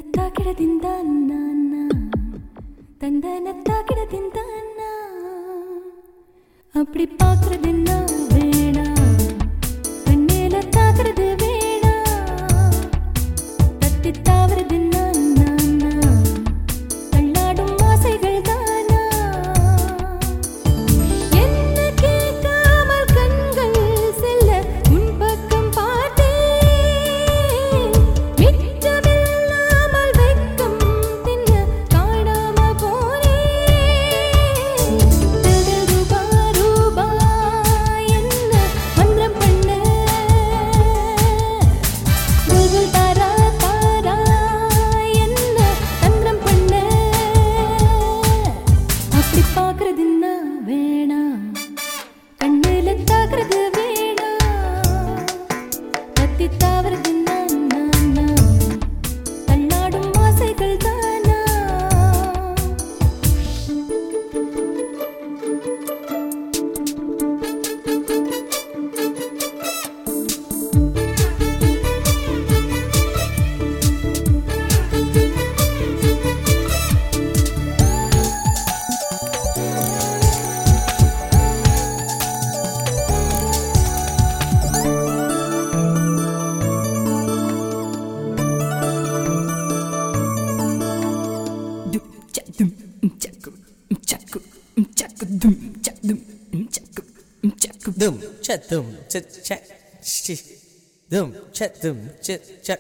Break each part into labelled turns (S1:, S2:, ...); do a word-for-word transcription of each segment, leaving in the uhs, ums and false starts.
S1: ತಾಕಿಡದಿಂದಾನ್ನ தந்தன தாக்கிடதிந்தானா அப்படி பார்க்கறதுன்னா வேணா கண்ணேல தாக்குறது வேணா தட்டி தாவறதுன்னா தள்ளாடும் ஆசைகள் தானா என்ன கேட்காமல் கண்கள் செல்ல உன் பக்கம் பார்த்தே மிச்சமில்லாமல் வெட்கம் தின்ன காணாம போனே ரூபா ரூபா என்ன மந்திரம் பண்ண புல்புல் தாரா தாரா என்ன தந்திரம் பண்ண அப்படி பார்க்கறதுன்னா வேணா கண்ணுல தாக்குறது வேணா கத்தி தாவறதுன்னா தள்ளாடும் ஆசைகள் தானா
S2: Dum chat dum chat chat dum chat dum chat chat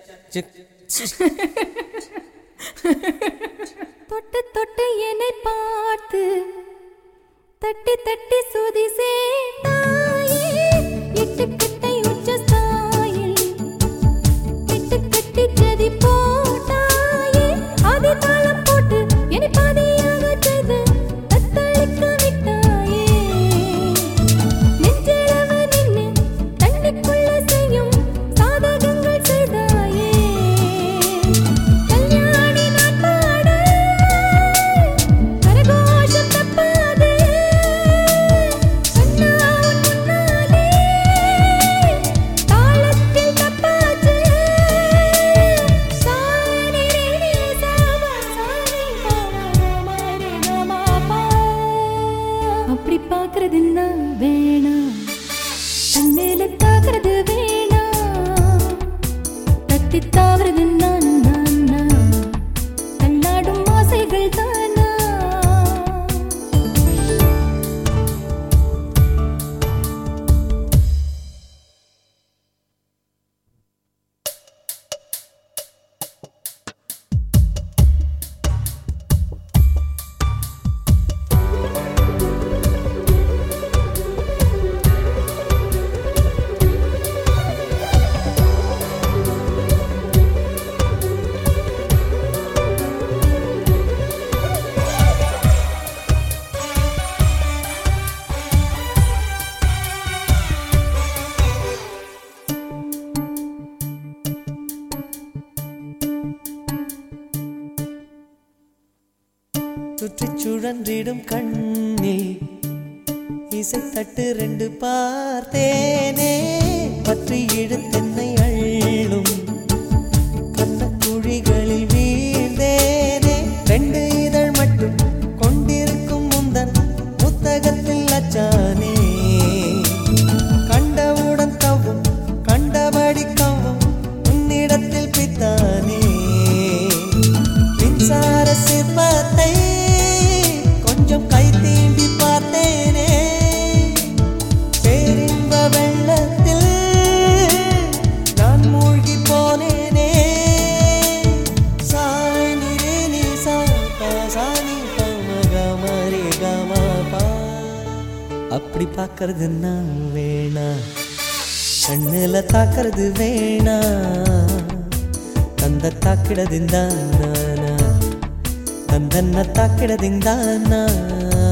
S1: தொட்டு தொட்டு என்னை பார்த்து தட்டி தட்டி சுதி சேர்த்தாயே எட்டு கட்டை உச்ச ஸ்தாயில் எட்டு கட்டி ஜதி போட்டாயே ஆதி தாளம் போட்டு என்னை பாதியாக செய்து தத்தளிக்க விட்டாயே நெஞ்சிலவ நின்னு தண்ணிக்குள்ள செய்யும் சாதகங்கள் செய்தாயே கல்யாணி நான் பாட கரகோஷம் தப்பாதே சொன்னா உன் முன்னாலே தாளத்தில் தப்பாச்சு சாரி ரே சாவா சாரி பாவா ரே கமா பா அப்படி பார்க்கறதுன்னா வேணா கண்ணுல தாக்குறது வேணா தட்டி தாவறதுன்னா தள்ளாடும் ஆசைகள் தானா
S2: சுற்றிச் சுழன்றிடும் கண்ணில் இசை தட்டு ரெண்டு பார்த்தேனே பற்றி இழுத்தென்னை அள்ளும் கண்ண குழிகளில் வீழ்ந்தேனே ரெண்டு இதழ் மட்டும் கொண்டிருக்கும் முந்தன் புத்தகத்தில் அச்சானே கண்டவுடன் தவும் கண்டபடி கவும் உன்னிடத்தில் பித்தானே மின்சார சிற்பத்தை கொஞ்சம் கை தீண்டி பார்த்தேனே பேரின்ப வெள்ளத்தில் நான் மூழ்கி போனேனே சாணி ரே நீ சாப்பா சாணி பமகமரி கமபா அப்படி பார்க்கறதுன்னா வேணா கண்ணுல தாக்குறது வேணா தந்த தாக்கிடದಿಂದಾನ தந்தன்ன தாக்கிடದಿಂದಾನ